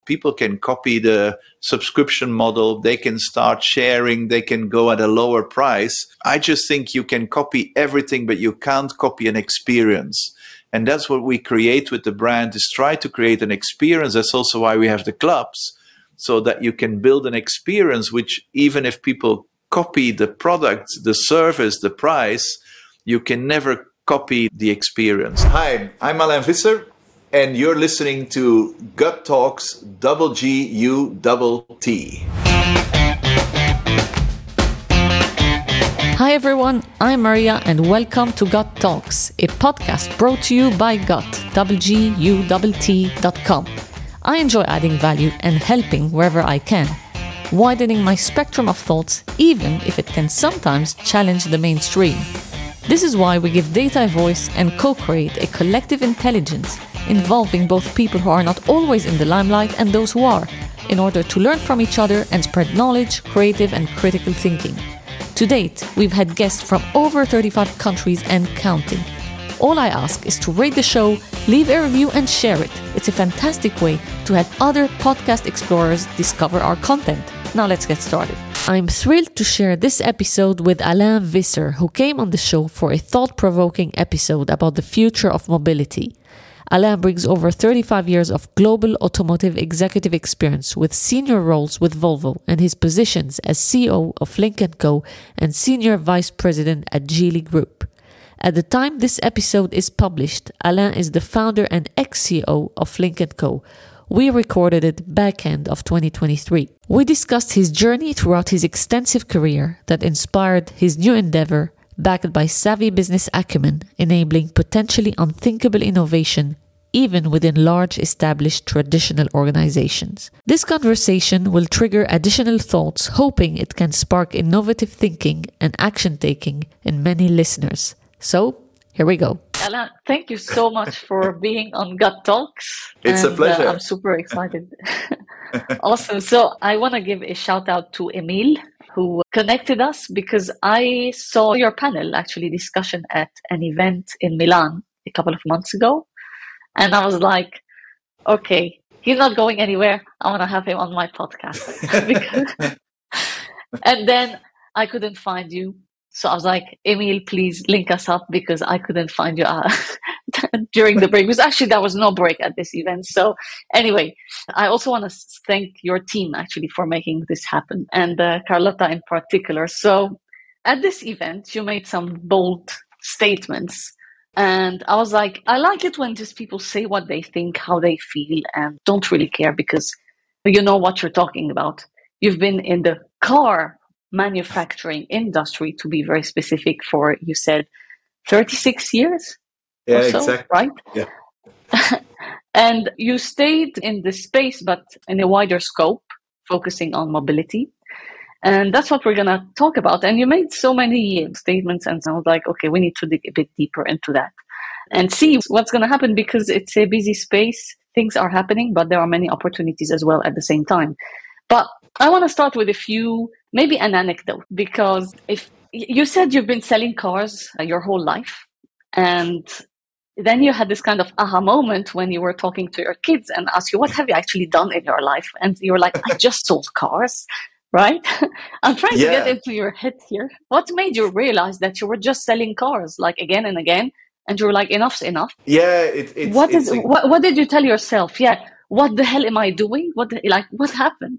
People can copy the subscription model. They can start sharing. They can go at a lower price. I just think you can copy everything, but you can't copy an experience. And that's what we create with the brand, is try to create an experience. That's also why we have the clubs, so that you can build an experience which, even if people copy the product, the service, the price, you can never copy the experience. Hi, I'm Alain Visser, and you're listening to Gut Talks GUTT. Hi everyone, I'm Maria and welcome to Gut Talks, a podcast brought to you by Gut, GUTT.com. I enjoy adding value and helping wherever I can, widening my spectrum of thoughts even if it can sometimes challenge the mainstream. This is why we give data a voice and co-create a collective intelligence involving both people who are not always in the limelight and those who are, in order to learn from each other and spread knowledge, creative and critical thinking. To date, we've had guests from over 35 countries and counting. All I ask is to rate the show, leave a review and share it. It's a fantastic way to help other podcast explorers discover our content. Now let's get started. I'm thrilled to share this episode with Alain Visser, who came on the show for a thought-provoking episode about the future of mobility. Alain brings over 35 years of global automotive executive experience with senior roles with Volvo and his positions as CEO of Lynk & Co and Senior Vice President at Geely Group. At the time this episode is published, Alain is the founder and ex-CEO of Lynk & Co. We recorded it back end of 2023. We discussed his journey throughout his extensive career that inspired his new endeavor, backed by savvy business acumen, enabling potentially unthinkable innovation even within large established traditional organizations. This conversation will trigger additional thoughts, hoping it can spark innovative thinking and action taking in many listeners. So, here we go. Alain, thank you so much for being on Gut Talks. It's a pleasure. I'm super excited. Awesome. So I want to give a shout out to Emil, who connected us because I saw your panel, actually discussion at an event in Milan a couple of months ago. And I was like, okay, he's not going anywhere. I want to have him on my podcast. And then I couldn't find you. So I was like, Emil, please link us up, because I couldn't find you during the break. Because actually there was no break at this event. So anyway, I also want to thank your team actually for making this happen, and Carlotta in particular. So at this event, you made some bold statements. And I was like, I like it when just people say what they think, how they feel, and don't really care because you know what you're talking about. You've been in the car manufacturing industry, to be very specific, for, you said, 36 years? Yeah, or so, exactly. Right? Yeah. And you stayed in this space, but in a wider scope, focusing on mobility. And that's what we're going to talk about. And you made so many statements, and I was like, okay, we need to dig a bit deeper into that and see what's going to happen, because it's a busy space. Things are happening, but there are many opportunities as well at the same time. But I want to start with a few, maybe an anecdote, because if you said you've been selling cars your whole life, and then you had this kind of aha moment when you were talking to your kids and asked you, what have you actually done in your life? And you were like, I just sold cars. Right? I'm trying to get into your head here. What made you realize that you were just selling cars, like, again and again, and you were like, enough's enough? Yeah. What did you tell yourself? Yeah. What the hell am I doing? What happened?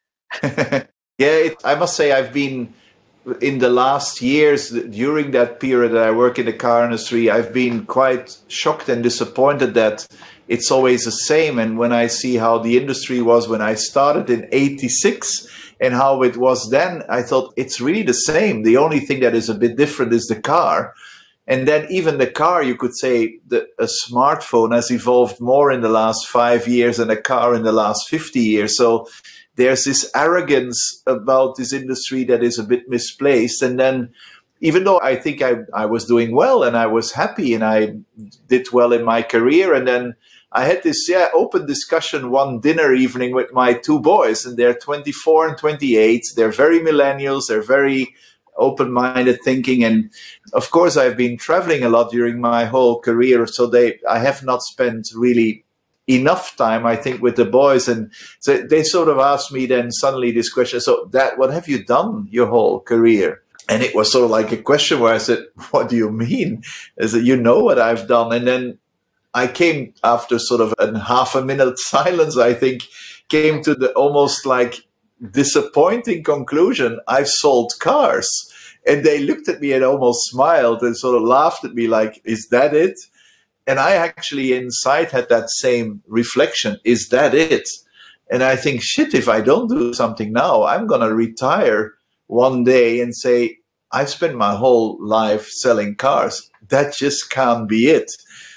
I must say I've been, in the last years, during that period that I work in the car industry, I've been quite shocked and disappointed that it's always the same. And when I see how the industry was when I started in 86, and how it was then, I thought it's really the same. The only thing that is a bit different is the car. And then even the car, you could say a smartphone has evolved more in the last 5 years than a car in the last 50 years. So there's this arrogance about this industry that is a bit misplaced. And then even though I think I was doing well and I was happy and I did well in my career, and then I had this open discussion one dinner evening with my two boys, and they're 24 and 28. They're very millennials. They're very open-minded thinking. And of course, I've been traveling a lot during my whole career. So I have not spent really enough time, I think, with the boys. And so they sort of asked me then suddenly this question, so Dad, what have you done your whole career? And it was sort of like a question where I said, what do you mean? I said, you know what I've done. And then I came after sort of a half a minute silence, I think, came to the almost like disappointing conclusion, I've sold cars. And they looked at me and almost smiled and sort of laughed at me like, is that it? And I actually inside had that same reflection, is that it? And I think, shit, if I don't do something now, I'm going to retire one day and say, I've spent my whole life selling cars. That just can't be it.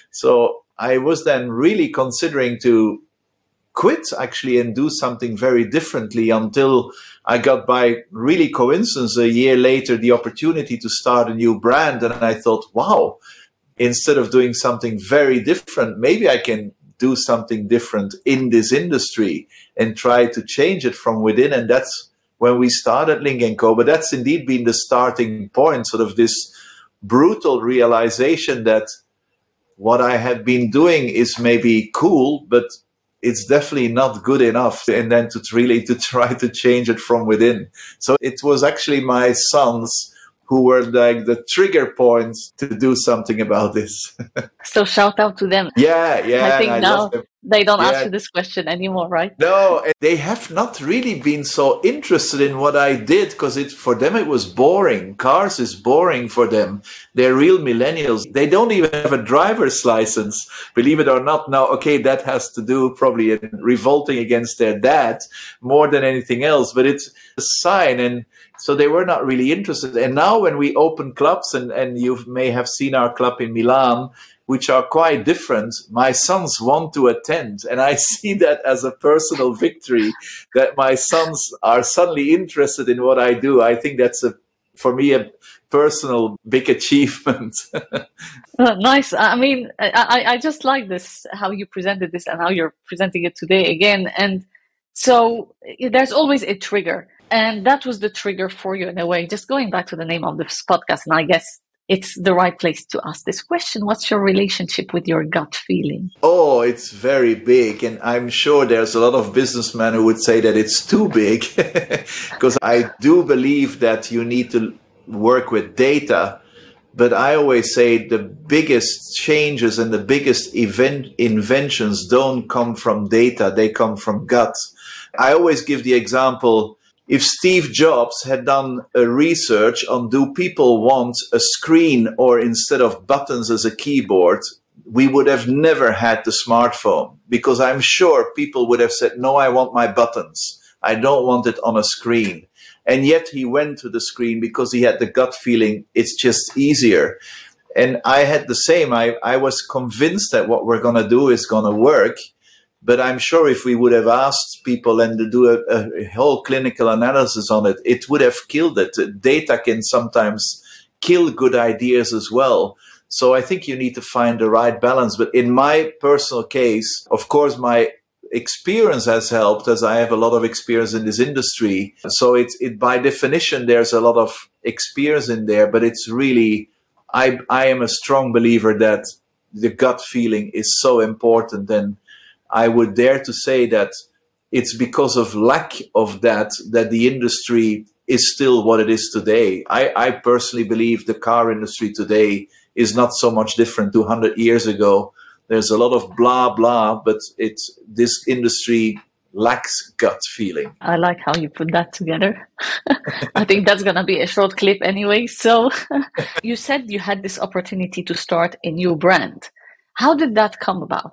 So I was then really considering to quit actually and do something very differently until I got, by really coincidence, a year later, the opportunity to start a new brand. And I thought, wow, instead of doing something very different, maybe I can do something different in this industry and try to change it from within. And that's when we started Lynk & Co. But that's indeed been the starting point, sort of this brutal realization that what I had been doing is maybe cool, but it's definitely not good enough. And then to try to change it from within. So it was actually my sons who were like the trigger points to do something about this. So shout out to them. Yeah. I think now they don't ask you this question anymore, right? No, they have not really been so interested in what I did because for them it was boring. Cars is boring for them. They're real millennials. They don't even have a driver's license, believe it or not. Now, okay, that has to do probably in revolting against their dad more than anything else, but it's a sign. And so they were not really interested. And now when we open clubs, and you may have seen our club in Milan, which are quite different, my sons want to attend. And I see that as a personal victory, that my sons are suddenly interested in what I do. I think that's, for me, a personal big achievement. Nice. I mean, I just like this, how you presented this and how you're presenting it today again. And so there's always a trigger. And that was the trigger for you in a way. Just going back to the name of this podcast, and I guess it's the right place to ask this question. What's your relationship with your gut feeling? Oh, it's very big. And I'm sure there's a lot of businessmen who would say that it's too big. Because I do believe that you need to work with data. But I always say the biggest changes and the biggest inventions don't come from data. They come from gut. I always give the example, if Steve Jobs had done a research on do people want a screen or instead of buttons as a keyboard, we would have never had the smartphone, because I'm sure people would have said, no, I want my buttons. I don't want it on a screen. And yet he went to the screen because he had the gut feeling it's just easier. And I had the same. I was convinced that what we're going to do is going to work. But I'm sure if we would have asked people and to do a whole clinical analysis on it, it would have killed it. Data can sometimes kill good ideas as well. So I think you need to find the right balance. But in my personal case, of course, my experience has helped, as I have a lot of experience in this industry. So it by definition, there's a lot of experience in there. But it's really, I am a strong believer that the gut feeling is so important. And I would dare to say that it's because of lack of that the industry is still what it is today. I personally believe the car industry today is not so much different 200 years ago. There's a lot of blah, blah, but this industry lacks gut feeling. I like how you put that together. I think that's going to be a short clip anyway. So you said you had this opportunity to start a new brand. How did that come about?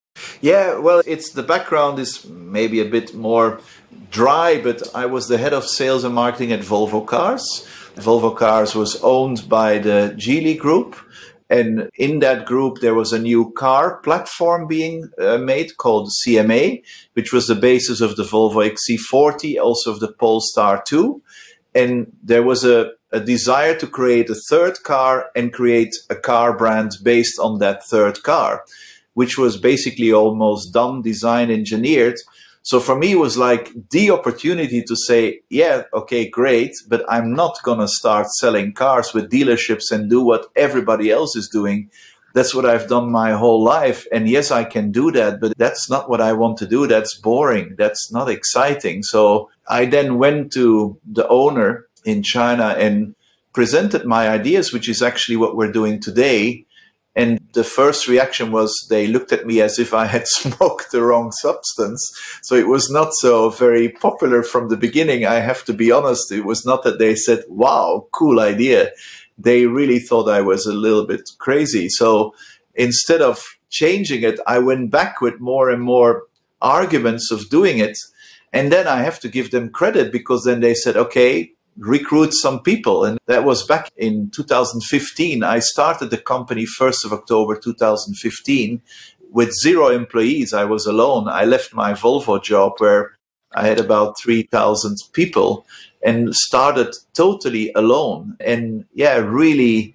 Yeah, well, the background is maybe a bit more dry, but I was the head of sales and marketing at Volvo Cars. Volvo Cars was owned by the Geely Group. And in that group, there was a new car platform being made called CMA, which was the basis of the Volvo XC40, also of the Polestar 2. And there was a desire to create a third car and create a car brand based on that third car, which was basically almost done, designed, engineered. So for me, it was like the opportunity to say, yeah, okay, great, but I'm not going to start selling cars with dealerships and do what everybody else is doing. That's what I've done my whole life. And yes, I can do that, but that's not what I want to do. That's boring. That's not exciting. So I then went to the owner in China and presented my ideas, which is actually what we're doing today. And the first reaction was they looked at me as if I had smoked the wrong substance. So it was not so very popular from the beginning. I have to be honest. It was not that they said, wow, cool idea. They really thought I was a little bit crazy. So instead of changing it, I went back with more and more arguments of doing it. And then I have to give them credit because then they said, okay, recruit some people. And that was back in 2015. I started the company 1st of October 2015 with 0 employees. I was alone. I left my Volvo job where I had about 3,000 people and started totally alone. And yeah, really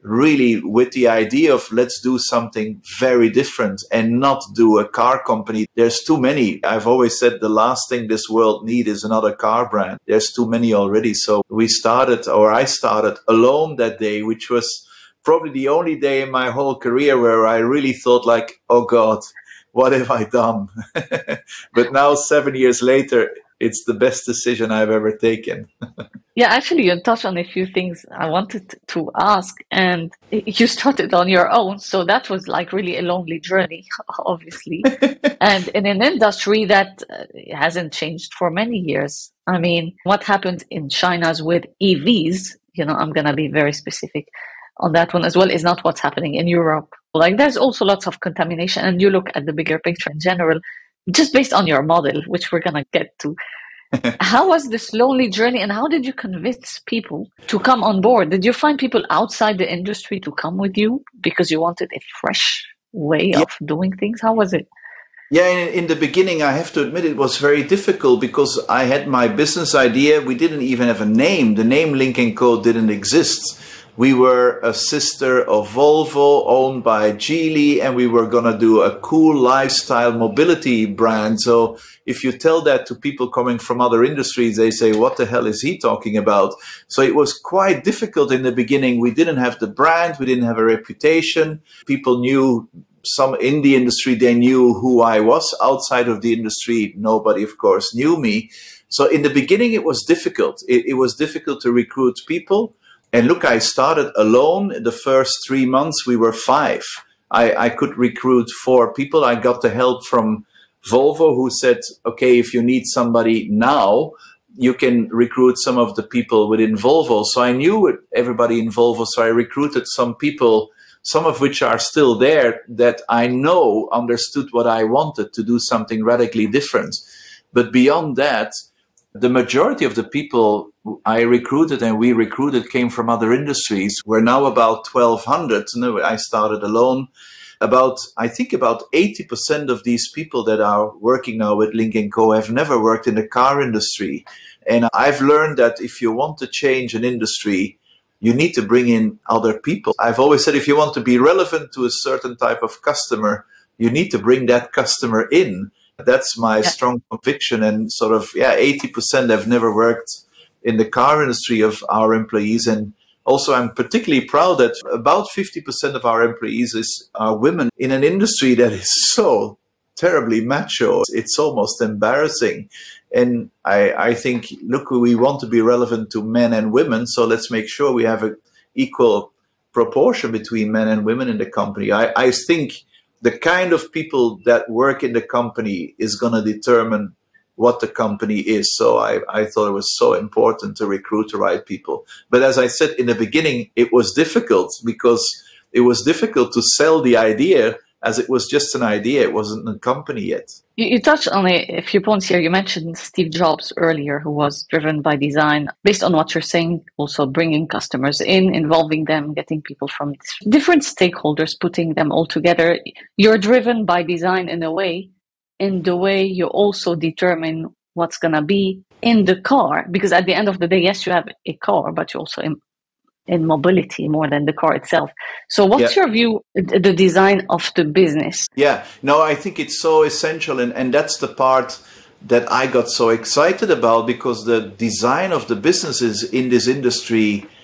with the idea of let's do something very different and not do a car company. There's too many. I've always said the last thing this world needs is another car brand. There's too many already. So I started alone that day, which was probably the only day in my whole career where I really thought like, oh God, what have I done? But now 7 years later, it's the best decision I've ever taken. Yeah, actually, you touched on a few things I wanted to ask, and you started on your own. So that was like really a lonely journey, obviously. And in an industry that hasn't changed for many years. I mean, what happened in China's with EVs, I'm going to be very specific on that one as well, is not what's happening in Europe. Like there's also lots of contamination, and you look at the bigger picture in general, just based on your model, which we're going to get to. How was this lonely journey, and how did you convince people to come on board? Did you find people outside the industry to come with you because you wanted a fresh way of doing things? How was it? Yeah, in the beginning, I have to admit it was very difficult because I had my business idea. We didn't even have a name. The name Lynk & Co didn't exist. We were a sister of Volvo, owned by Geely, and we were going to do a cool lifestyle mobility brand. So if you tell that to people coming from other industries, they say, what the hell is he talking about? So it was quite difficult in the beginning. We didn't have the brand. We didn't have a reputation. People knew some in the industry. They knew who I was. Outside of the industry, nobody, of course, knew me. So in the beginning, it was difficult. It was difficult to recruit people. And look, I started alone. The first 3 months, we were 5. I could recruit 4 people. I got the help from Volvo, who said, okay, if you need somebody now, you can recruit some of the people within Volvo. So I knew everybody in Volvo. So I recruited some people, some of which are still there, that I know understood what I wanted to do, something radically different. But beyond that, the majority of the people I recruited and we recruited came from other industries. We're now about 1,200. No, I started alone. I think about 80% of these people that are working now with Lynk & Co have never worked in the car industry. And I've learned that if you want to change an industry, you need to bring in other people. I've always said if you want to be relevant to a certain type of customer, you need to bring that customer in. That's my strong conviction. And 80% have never worked in the car industry of our employees. And also, I'm particularly proud that about 50% of our employees are women in an industry that is so terribly macho. It's almost embarrassing. And I think, look, we want to be relevant to men and women. So let's make sure we have an equal proportion between men and women in the company. I think the kind of people that work in the company is going to determine what the company is. So I thought it was so important to recruit the right people. But as I said in the beginning, it was difficult because it was difficult to sell the idea as it was just an idea. It wasn't a company yet. You touched on a few points here. You mentioned Steve Jobs earlier, who was driven by design. Based on what you're saying, also bringing customers in, involving them, getting people from different stakeholders, putting them all together. You're driven by design in the way you also determine what's going to be in the car. Because at the end of the day, yes, you have a car, but you also in mobility more than the car itself. So what's your view, the design of the business? Yeah, no, I think it's so essential. And that's the part that I got so excited about, because the design of the businesses in this industry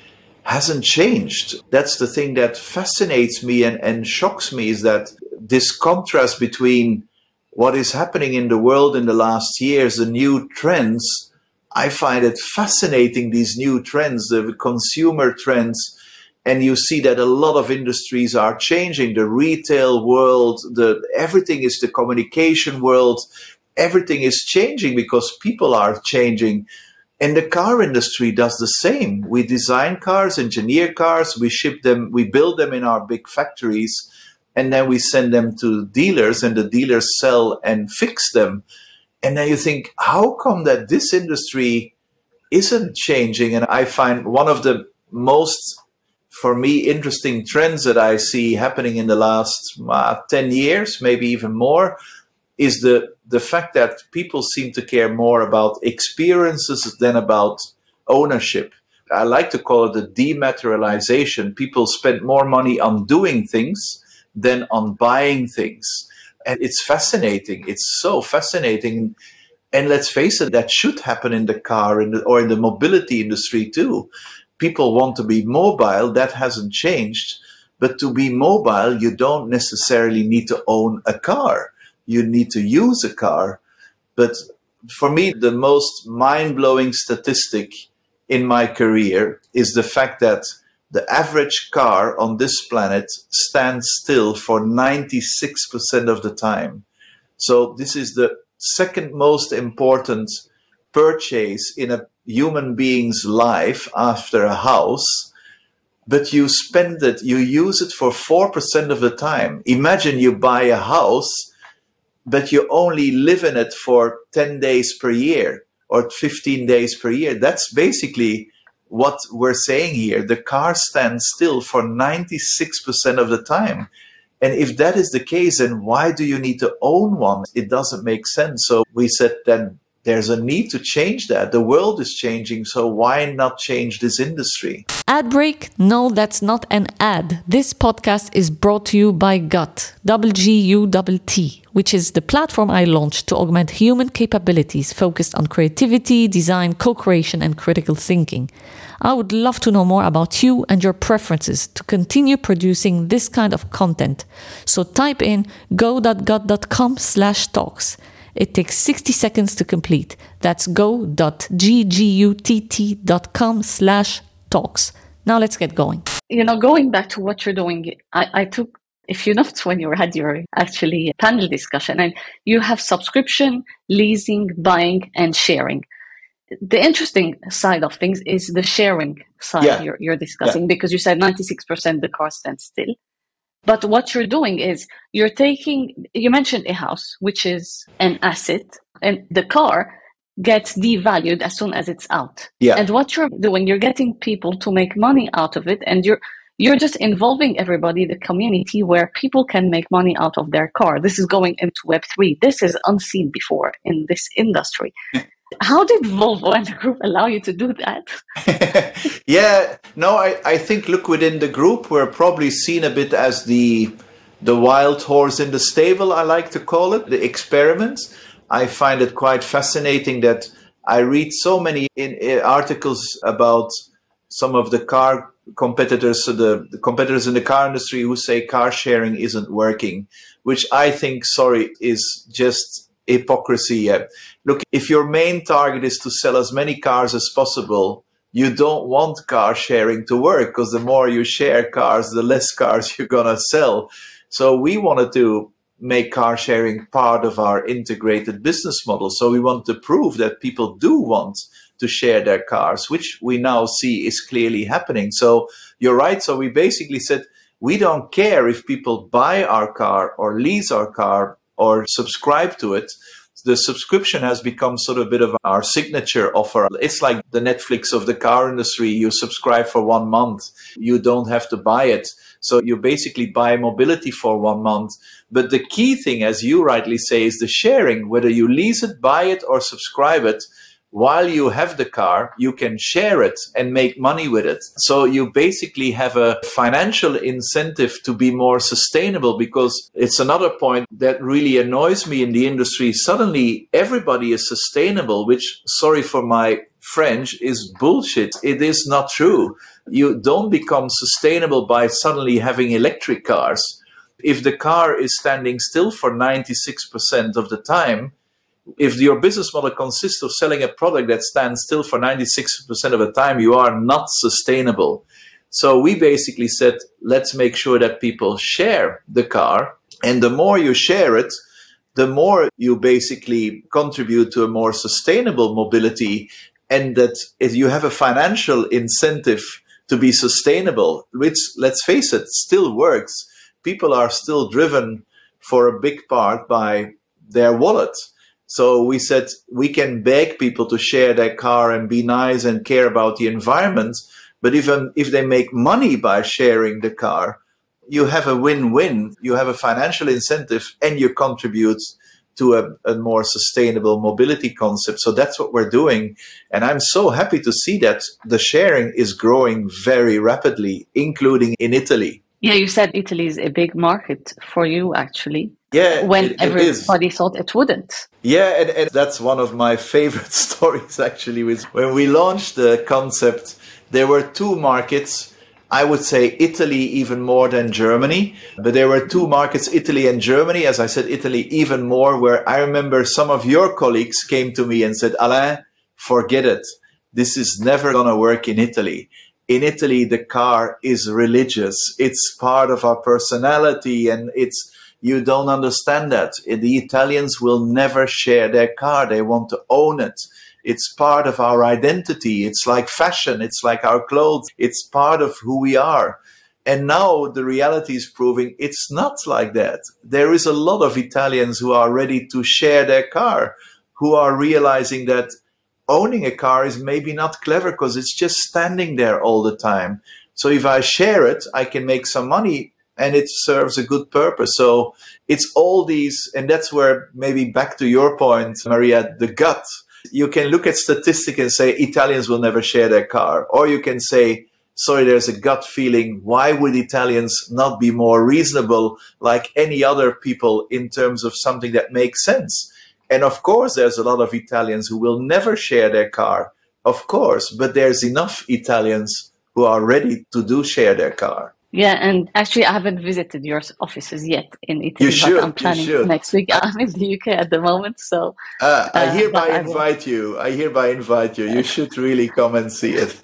hasn't changed. That's the thing that fascinates me and shocks me, is that this contrast between what is happening in the world in the last years, the new trends. I find it fascinating, these new trends, the consumer trends. And you see that a lot of industries are changing. The retail world, everything is the communication world. Everything is changing because people are changing. And the car industry does the same. We design cars, engineer cars, we ship them, we build them in our big factories, and then we send them to dealers, and the dealers sell and fix them. And then you think, how come that this industry isn't changing? And I find one of the most, for me, interesting trends that I see happening in the last 10 years, maybe even more, is the fact that people seem to care more about experiences than about ownership. I like to call it the dematerialization. People spend more money on doing things than on buying things. And it's fascinating. It's so fascinating. And let's face it, that should happen in the car or in the mobility industry too. People want to be mobile. That hasn't changed. But to be mobile, you don't necessarily need to own a car. You need to use a car. But for me, the most mind-blowing statistic in my career is the fact that the average car on this planet stands still for 96% of the time. So this is the second most important purchase in a human being's life after a house. But you use it for 4% of the time. Imagine you buy a house, but you only live in it for 10 days per year or 15 days per year. That's basically what we're saying here. The car stands still for 96% of the time. And if that is the case, then why do you need to own one? It doesn't make sense. So we said then there's a need to change that. The world is changing, so why not change this industry? Ad break? No, that's not an ad. This podcast is brought to you by GUT, GUT, which is the platform I launched to augment human capabilities focused on creativity, design, co-creation, and critical thinking. I would love to know more about you and your preferences to continue producing this kind of content. So type in go.gut.com/talks. It takes 60 seconds to complete. That's go.gutt.com/talks. Now let's get going. Going back to what you're doing, I took a few notes when you had your actually panel discussion, and you have subscription, leasing, buying, and sharing. The interesting side of things is the sharing side you're discussing, because you said 96% the car stands still. But what you're doing is you mentioned a house, which is an asset, and the car gets devalued as soon as it's out. Yeah. And what you're doing, you're getting people to make money out of it, and you're just involving everybody, the community, where people can make money out of their car. This is going into Web3. This is unseen before in this industry. How did Volvo and the group allow you to do that? I think, look, within the group, we're probably seen a bit as the wild horse in the stable, I like to call it, the experiment. I find it quite fascinating that I read so many articles about some of the car competitors, so the competitors in the car industry who say car sharing isn't working, which I think, is just hypocrisy. Look, if your main target is to sell as many cars as possible, you don't want car sharing to work, because the more you share cars, the less cars you're going to sell. So we wanted to make car sharing part of our integrated business model. So we want to prove that people do want to share their cars, which we now see is clearly happening. So you're right. So we basically said, we don't care if people buy our car or lease our car or subscribe to it. The subscription has become sort of a bit of our signature offer. It's like the Netflix of the car industry. You subscribe for 1 month. You don't have to buy it. So you basically buy mobility for 1 month. But the key thing, as you rightly say, is the sharing. Whether you lease it, buy it, or subscribe it, while you have the car, you can share it and make money with it. So you basically have a financial incentive to be more sustainable, because it's another point that really annoys me in the industry. Suddenly, everybody is sustainable, which, sorry for my French, is bullshit. It is not true. You don't become sustainable by suddenly having electric cars. If the car is standing still for 96% of the time, if your business model consists of selling a product that stands still for 96% of the time, you are not sustainable. So we basically said, let's make sure that people share the car. And the more you share it, the more you basically contribute to a more sustainable mobility, and that if you have a financial incentive to be sustainable, which, let's face it, still works. People are still driven for a big part by their wallet. So we said we can beg people to share their car and be nice and care about the environment. But even if they make money by sharing the car, you have a win-win. You have a financial incentive and you contribute to a more sustainable mobility concept. So that's what we're doing. And I'm so happy to see that the sharing is growing very rapidly, including in Italy. Yeah, you said Italy is a big market for you, actually. Yeah, when everybody thought it wouldn't. Yeah, and that's one of my favorite stories, actually. When we launched the concept, there were two markets. I would say Italy even more than Germany, but there were two markets, Italy and Germany. As I said, Italy even more, where I remember some of your colleagues came to me and said, Alain, forget it. This is never going to work in Italy. In Italy, the car is religious. It's part of our personality, and you don't understand that. The Italians will never share their car. They want to own it. It's part of our identity. It's like fashion. It's like our clothes. It's part of who we are. And now the reality is proving it's not like that. There is a lot of Italians who are ready to share their car, who are realizing that owning a car is maybe not clever because it's just standing there all the time. So if I share it, I can make some money and it serves a good purpose. So it's all these, and that's where maybe back to your point, Maria, the gut. You can look at statistics and say Italians will never share their car. Or you can say, sorry, there's a gut feeling. Why would Italians not be more reasonable like any other people in terms of something that makes sense? And of course, there's a lot of Italians who will never share their car, of course, but there's enough Italians who are ready to share their car. Yeah, and actually I haven't visited your offices yet in Italy, but I'm planning next week. I'm in the UK at the moment, so... I hereby invite you. You should really come and see it.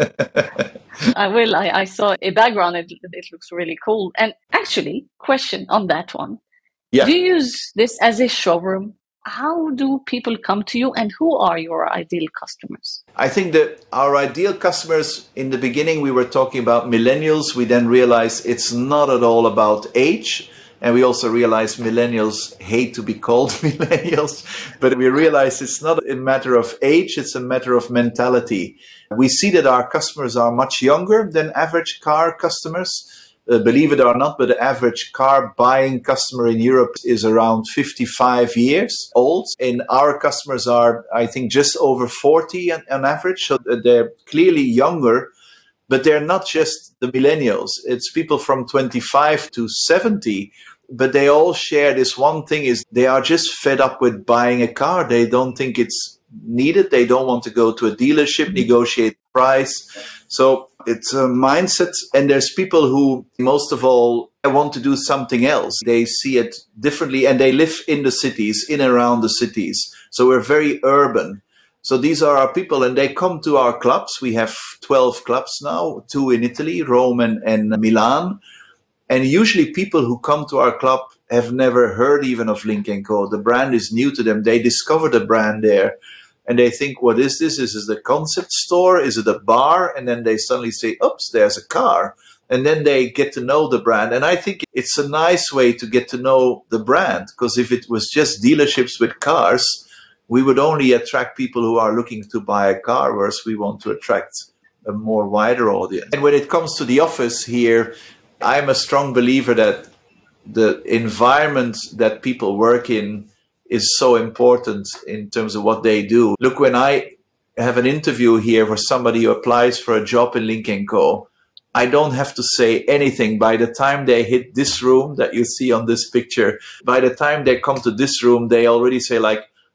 I will. I saw a background. It looks really cool. And actually, question on that one. Yeah. Do you use this as a showroom? How do people come to you, and who are your ideal customers? I think that our ideal customers, in the beginning, we were talking about millennials. We then realized it's not at all about age. And we also realized millennials hate to be called millennials. But we realized it's not a matter of age, it's a matter of mentality. We see that our customers are much younger than average car customers. Believe it or not, but the average car buying customer in Europe is around 55 years old. And our customers are, I think, just over 40 on average. So they're clearly younger, but they're not just the millennials. It's people from 25 to 70. But they all share this one thing, is they are just fed up with buying a car. They don't think it's needed. They don't want to go to a dealership, negotiate price. So it's a mindset. And there's people who, most of all, want to do something else. They see it differently, and they live in the cities, in and around the cities. So we're very urban. So these are our people, and they come to our clubs. We have 12 clubs now, 2 in Italy, Rome and Milan. And usually people who come to our club have never heard even of Lynk & Co. The brand is new to them. They discover the brand there. And they think, what is this? Is it a concept store? Is it a bar? And then they suddenly say, oops, there's a car. And then they get to know the brand. And I think it's a nice way to get to know the brand, because if it was just dealerships with cars, we would only attract people who are looking to buy a car, whereas we want to attract a more wider audience. And when it comes to the office here, I'm a strong believer that the environment that people work in is so important in terms of what they do. Look, when I have an interview here for somebody who applies for a job in Lynk & Co., I don't have to say anything. By the time they hit this room that you see on this picture, by the time they come to this room, they already say like,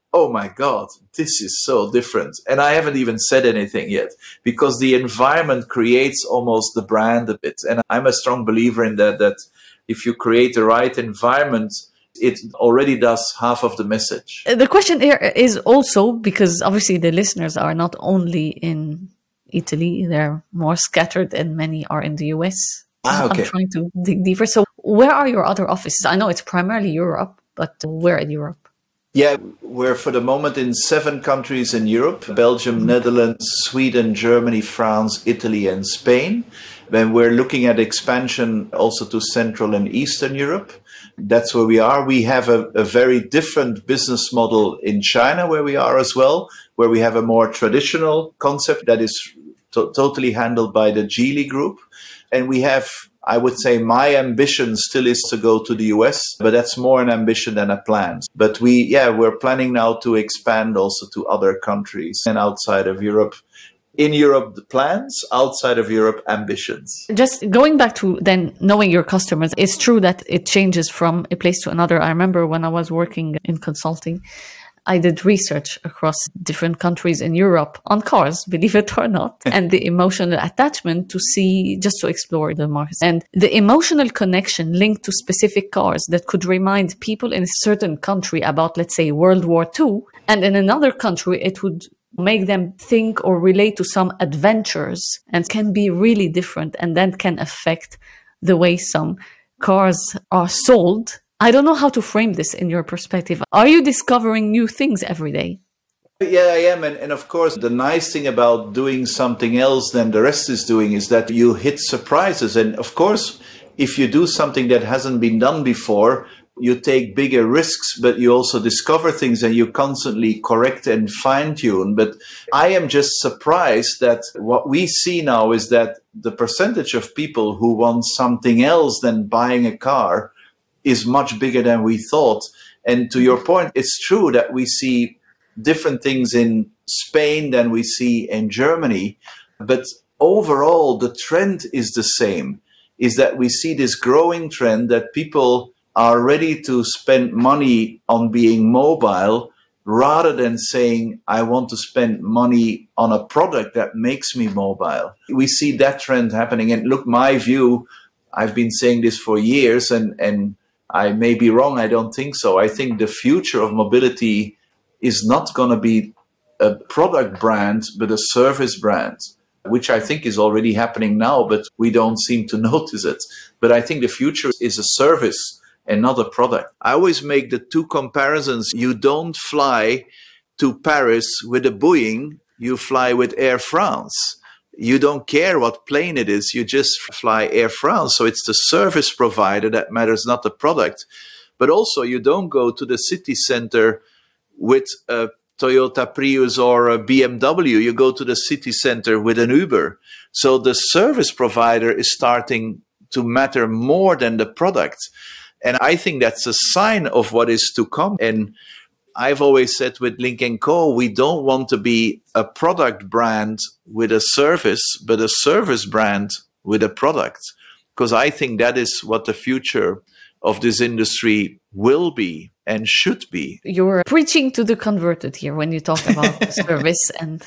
oh my God, this is so different. And I haven't even said anything yet, because the environment creates almost the brand a bit. And I'm a strong believer in that if you create the right environment, it already does half of the message. The question here is also, because obviously the listeners are not only in Italy, they're more scattered, and many are in the US. Okay. I'm trying to dig deeper. So where are your other offices? I know it's primarily Europe, but where in Europe? Yeah, we're for the moment in 7 countries in Europe: Belgium, Netherlands, Sweden, Germany, France, Italy, and Spain. Then we're looking at expansion also to Central and Eastern Europe. That's where we are. We have a very different business model in China, where we are as well, where we have a more traditional concept that is totally handled by the Geely Group. And we have, I would say, my ambition still is to go to the US, but that's more an ambition than a plan. But we're planning now to expand also to other countries and outside of Europe. In Europe, the plans; outside of Europe, ambitions. Just going back to then knowing your customers, it's true that it changes from a place to another. I remember when I was working in consulting, I did research across different countries in Europe on cars, believe it or not, and the emotional attachment just to explore the market. And the emotional connection linked to specific cars that could remind people in a certain country about, let's say, World War II, and in another country, it would make them think or relate to some adventures, and can be really different, and then can affect the way some cars are sold. I don't know how to frame this in your perspective. Are you discovering new things every day? Yeah, I am. And of course, the nice thing about doing something else than the rest is doing is that you hit surprises. And of course, if you do something that hasn't been done before, you take bigger risks, but you also discover things and you constantly correct and fine tune. But I am just surprised that what we see now is that the percentage of people who want something else than buying a car is much bigger than we thought. And to your point, it's true that we see different things in Spain than we see in Germany. But overall, the trend is the same, is that we see this growing trend that people are ready to spend money on being mobile rather than saying, I want to spend money on a product that makes me mobile. We see that trend happening. And look, my view, I've been saying this for years, and I may be wrong, I don't think so. I think the future of mobility is not going to be a product brand, but a service brand, which I think is already happening now, but we don't seem to notice it. But I think the future is a service and not a product. I always make the 2 comparisons. You don't fly to Paris with a Boeing, you fly with Air France. You don't care what plane it is, you just fly Air France. So it's the service provider that matters, not the product. But also, you don't go to the city center with a Toyota Prius or a BMW. You go to the city center with an Uber. So the service provider is starting to matter more than the product. And I think that's a sign of what is to come. And I've always said with Lynk & Co, we don't want to be a product brand with a service, but a service brand with a product. Because I think that is what the future of this industry will be and should be. You're preaching to the converted here when you talk about service and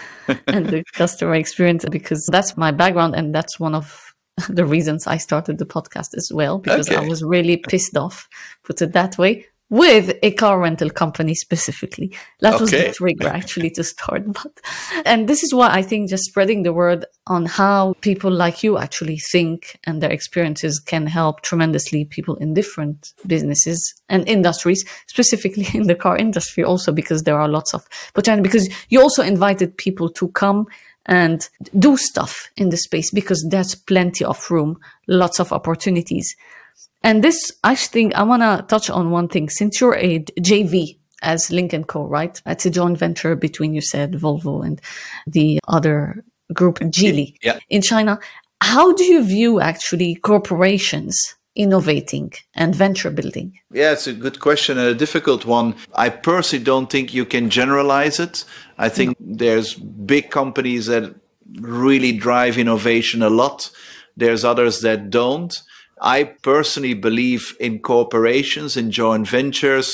the customer experience, because that's my background, and that's one of the reasons I started the podcast as well, because I was really pissed off, put it that way, with a car rental company specifically. That was the trigger actually to start. And this is why I think just spreading the word on how people like you actually think and their experiences can help tremendously people in different businesses and industries, specifically in the car industry also, because there are lots of potential, because you also invited people to come and do stuff in the space, because there's plenty of room, lots of opportunities. And this, I think I want to touch on one thing. Since you're a JV as Lynk & Co, right? It's a joint venture between, you said, Volvo and the other group, Geely, in China. How do you view actually corporations innovating and venture building? Yeah, it's a good question and a difficult one. I personally don't think you can generalize it. I think there's big companies that really drive innovation a lot. There's others that don't. I personally believe in corporations, in joint ventures,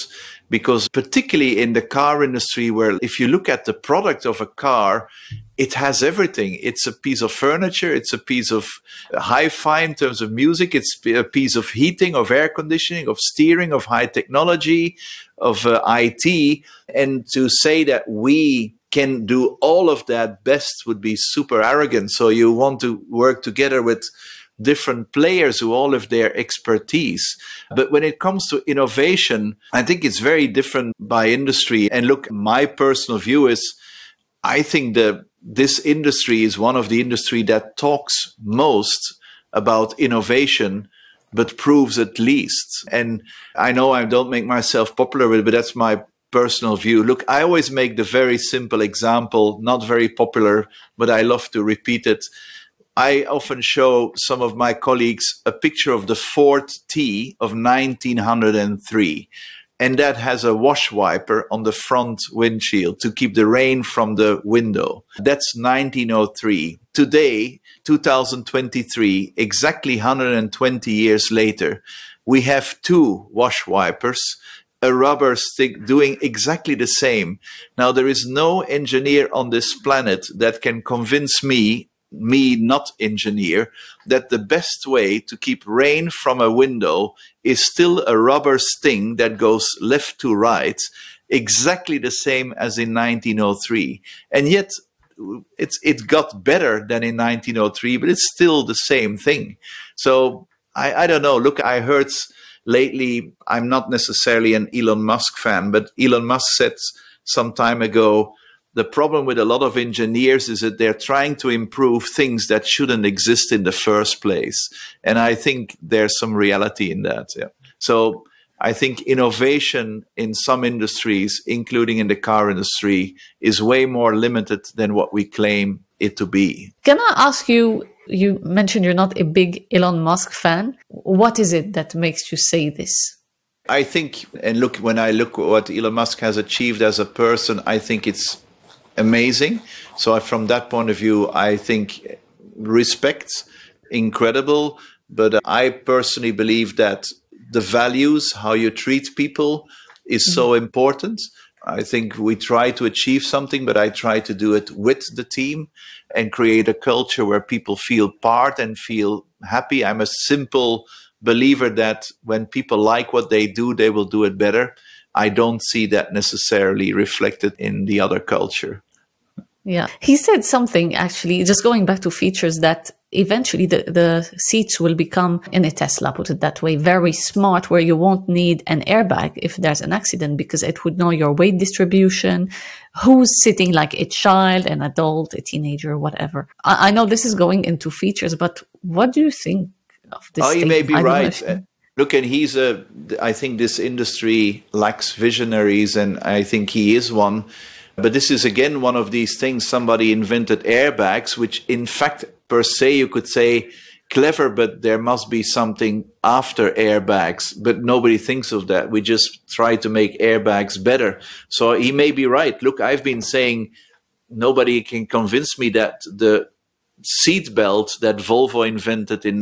because particularly in the car industry, where if you look at the product of a car, it has everything. It's a piece of furniture. It's a piece of hi-fi in terms of music. It's a piece of heating, of air conditioning, of steering, of high technology, of IT. And to say that we can do all of that best would be super arrogant. So you want to work together with different players who all have their expertise. But when it comes to innovation, I think it's very different by industry. And look, my personal view is, I think this industry is one of the industry that talks most about innovation, but proves it least. And I know I don't make myself popular with it, but that's my personal view. Look, I always make the very simple example, not very popular, but I love to repeat it. I often show some of my colleagues a picture of the Ford T of 1903. And that has a wash wiper on the front windshield to keep the rain from the window. That's 1903. Today, 2023, exactly 120 years later, we have two wash wipers, a rubber stick doing exactly the same. Now, there is no engineer on this planet that can convince me not engineer, that the best way to keep rain from a window is still a rubber sting that goes left to right, exactly the same as in 1903. And yet it got better than in 1903, but it's still the same thing. So I don't know. Look, I heard lately, I'm not necessarily an Elon Musk fan, but Elon Musk said some time ago, the problem with a lot of engineers is that they're trying to improve things that shouldn't exist in the first place. And I think there's some reality in that. Yeah. So I think innovation in some industries, including in the car industry, is way more limited than what we claim it to be. Can I ask you, you mentioned you're not a big Elon Musk fan. What is it that makes you say this? I think, and look, when I look at what Elon Musk has achieved as a person, I think it's amazing. So from that point of view, I think respect, incredible. But I personally believe that the values, how you treat people is so important. I think we try to achieve something, but I try to do it with the team and create a culture where people feel part and feel happy. I'm a simple believer that when people like what they do, they will do it better. I don't see that necessarily reflected in the other culture. Yeah. He said something, actually, just going back to features, that eventually the seats will become, in a Tesla, put it that way, very smart, where you won't need an airbag if there's an accident, because it would know your weight distribution, who's sitting, like a child, an adult, a teenager, whatever. I know this is going into features, but what do you think of this? Oh, you may be right. Look, and I think this industry lacks visionaries, and I think he is one. But this is, again, one of these things. Somebody invented airbags, which in fact, per se, you could say clever, but there must be something after airbags. But nobody thinks of that. We just try to make airbags better. So he may be right. Look, I've been saying nobody can convince me that the seat belt that Volvo invented in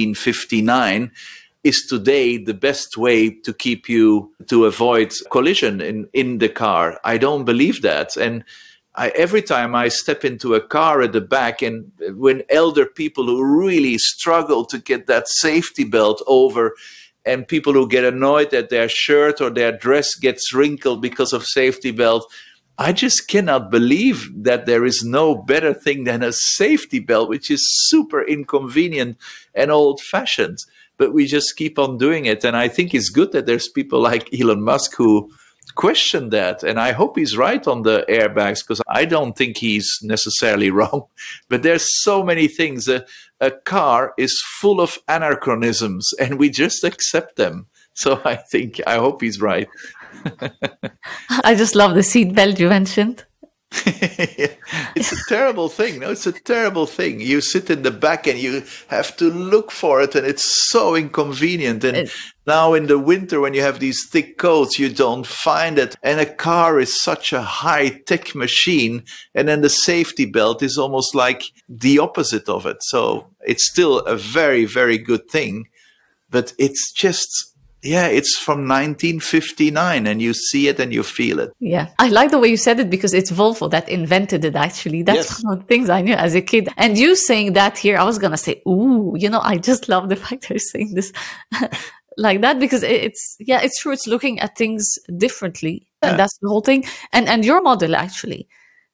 1959 is today the best way to keep you, to avoid collision in the car. I don't believe that. And every time I step into a car at the back, and when elder people who really struggle to get that safety belt over, and people who get annoyed that their shirt or their dress gets wrinkled because of safety belt, I just cannot believe that there is no better thing than a safety belt, which is super inconvenient and old-fashioned. But we just keep on doing it. And I think it's good that there's people like Elon Musk who question that. And I hope he's right on the airbags, because I don't think he's necessarily wrong. But there's so many things. A car is full of anachronisms, and we just accept them. So I hope he's right. I just love the seat belt you mentioned. It's a terrible thing. No, it's a terrible thing. You sit in the back and you have to look for it, and it's so inconvenient. And now in the winter, when you have these thick coats, you don't find it. And a car is such a high-tech machine, and then the safety belt is almost like the opposite of it. So it's still a very, very good thing, but it's just Yeah, it's from 1959, and you see it and you feel it. Yeah, I like the way you said it because it's Volvo that invented it, actually. That's Yes. one of the things I knew as a kid. And you saying that here, I was going to say, ooh, I just love the fact they're saying this like that because it's true. It's looking at things differently. And Yeah. that's the whole thing. And your model, actually,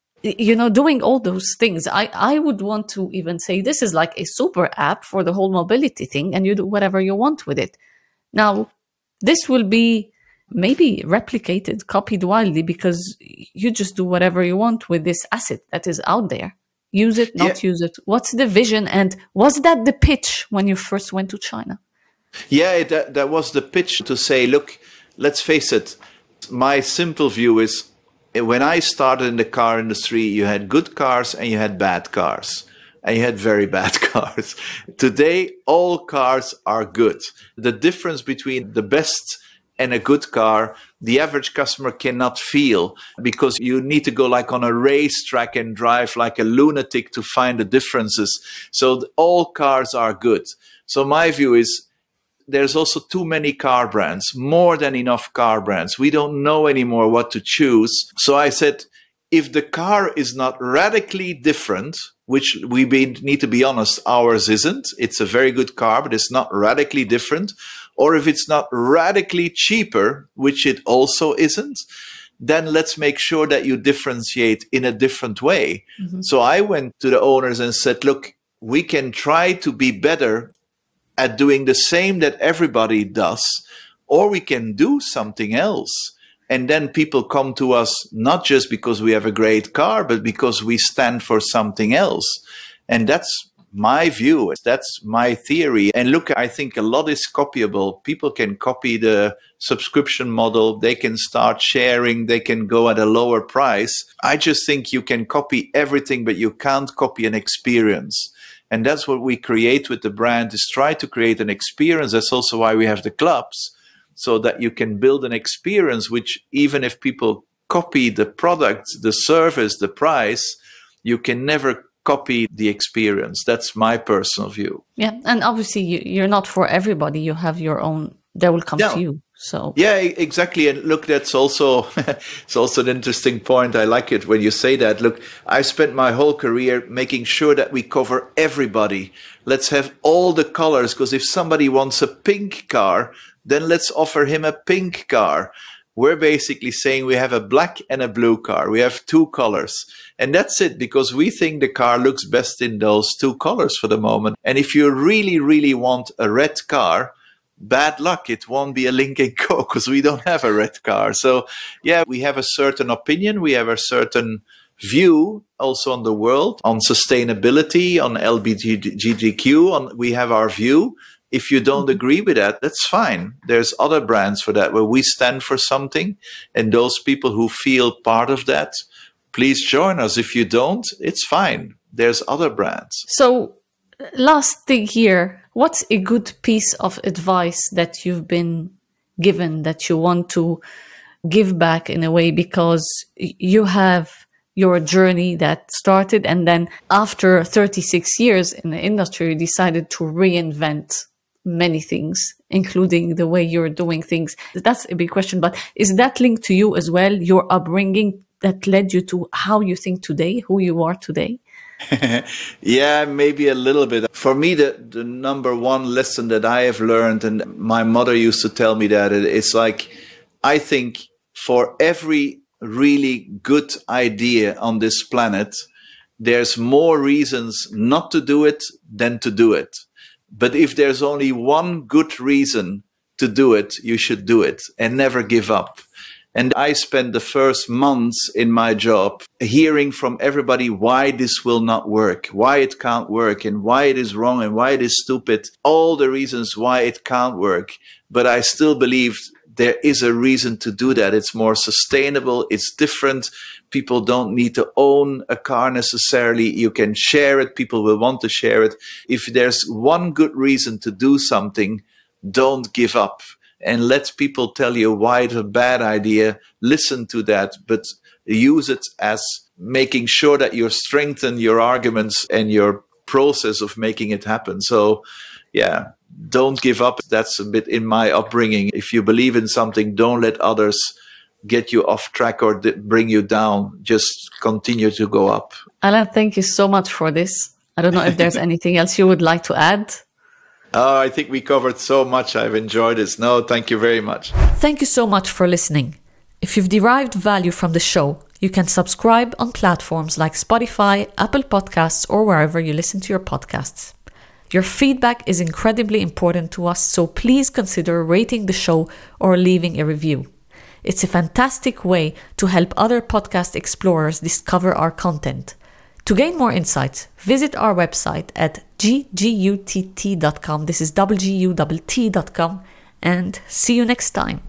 doing all those things, I would want to even say this is like a super app for the whole mobility thing, and you do whatever you want with it. Now, this will be maybe replicated, copied wildly, because you just do whatever you want with this asset that is out there. Use it, not use it. What's the vision? And was that the pitch when you first went to China? Yeah, that was the pitch to say, look, let's face it. My simple view is when I started in the car industry, you had good cars and you had bad cars. And you had very bad cars. Today, all cars are good. The difference between the best and a good car, the average customer cannot feel because you need to go like on a racetrack and drive like a lunatic to find the differences. So all cars are good. So my view is there's also too many car brands, more than enough car brands. We don't know anymore what to choose. So I said, if the car is not radically different, which we need to be honest, ours isn't. It's a very good car, but it's not radically different. Or if it's not radically cheaper, which it also isn't, then let's make sure that you differentiate in a different way. Mm-hmm. So I went to the owners and said, look, we can try to be better at doing the same that everybody does, or we can do something else. And then people come to us not just because we have a great car, but because we stand for something else. And that's my view. That's my theory. And look, I think a lot is copyable. People can copy the subscription model. They can start sharing. They can go at a lower price. I just think you can copy everything, but you can't copy an experience. And that's what we create with the brand, is try to create an experience. That's also why we have the clubs, so that you can build an experience which, even if people copy the product, the service, the price, you can never copy the experience. That's my personal view. Yeah, and obviously you're not for everybody. You have your own, they will come to you. So yeah, exactly. And look, that's also it's also an interesting point. I like it when you say that. Look, I spent my whole career making sure that we cover everybody. Let's have all the colors, because if somebody wants a pink car, then let's offer him a pink car. We're basically saying we have a black and a blue car. We have two colors. And that's it, because we think the car looks best in those two colors for the moment. And if you really, really want a red car, bad luck, it won't be a Lynk & Co, because we don't have a red car. So yeah, we have a certain opinion, we have a certain view also on the world, on sustainability, on LGBTQ, we have our view. If you don't agree with that, that's fine. There's other brands for that, where we stand for something, and those people who feel part of that, please join us. If you don't, it's fine. There's other brands. So last thing here, what's a good piece of advice that you've been given that you want to give back in a way, because you have your journey that started, and then after 36 years in the industry, you decided to reinvent many things, including the way you're doing things. That's a big question, but is that linked to you as well, your upbringing that led you to how you think today, who you are today? Yeah, maybe a little bit. For me, the number one lesson that I have learned, and my mother used to tell me that, it's like, I think for every really good idea on this planet, there's more reasons not to do it than to do it. But if there's only one good reason to do it, you should do it and never give up. And I spent the first months in my job hearing from everybody why this will not work, why it can't work, and why it is wrong, and why it is stupid, all the reasons why it can't work. But I still believed there is a reason to do that. It's more sustainable, it's different. People don't need to own a car necessarily. You can share it, people will want to share it. If there's one good reason to do something, don't give up. And let people tell you why it's a bad idea. Listen to that, but use it as making sure that you strengthen your arguments and your process of making it happen. So, yeah, don't give up. That's a bit in my upbringing. If you believe in something, don't let others get you off track or bring you down. Just continue to go up. Alain, thank you so much for this. I don't know if there's anything else you would like to add. I think we covered so much. I've enjoyed this. No, thank you very much. Thank you so much for listening. If you've derived value from the show, you can subscribe on platforms like Spotify, Apple Podcasts, or wherever you listen to your podcasts. Your feedback is incredibly important to us, so please consider rating the show or leaving a review. It's a fantastic way to help other podcast explorers discover our content. To gain more insights, visit our website at ggutt.com. This is wgutt.com, and see you next time.